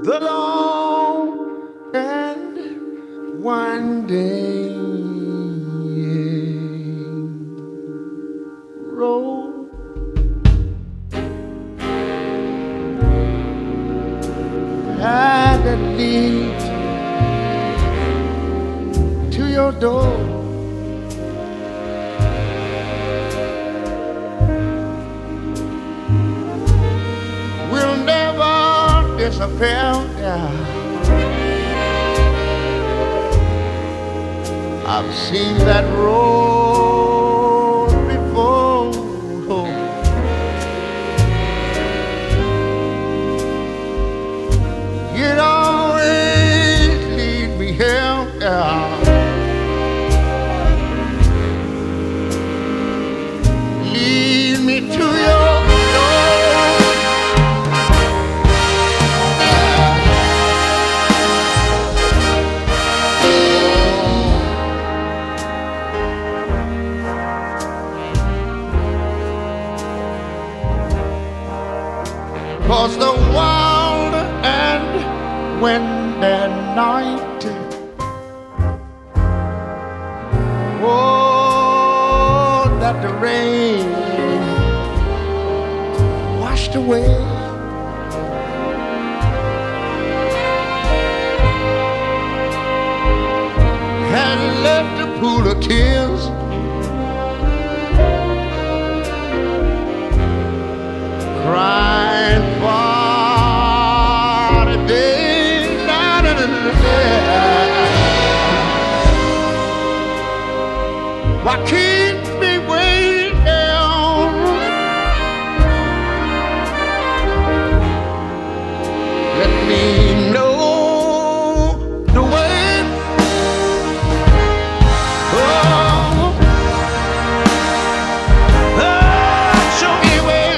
the long and winding road. That leads to your door. Will never disappear. I've seen that road before. It always lead me here. Lead me to your door. 'Cause the wild and windy night, oh, that the rain washed away, and left a pool of tears crying for the day. Why keep me waiting down? Let me know the way. Show me where.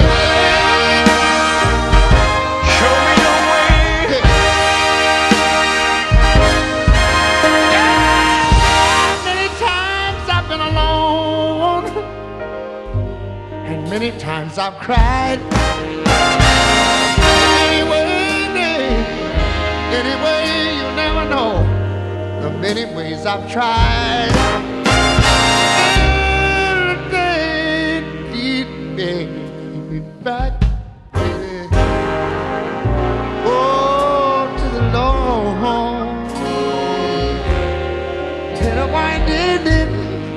Many times I've cried. Anyway, you never know the many ways I've tried. And they keep me back. Oh, to the Lord, to the winding,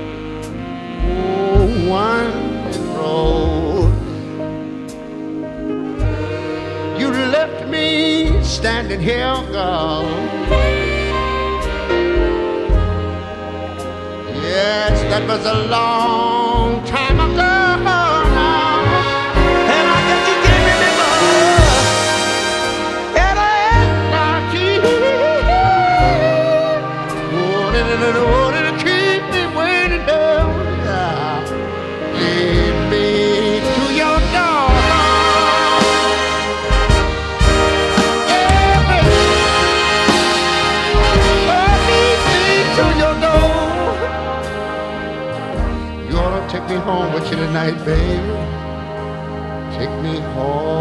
oh, one road. You left me standing here, girl. Yes, that was a long time ago now. And I guess you gave me the love. And I wanted to keep me waiting down. Lead me to your door. Yeah, lead me to your door. You ought to take me home with you tonight, baby. Take me home.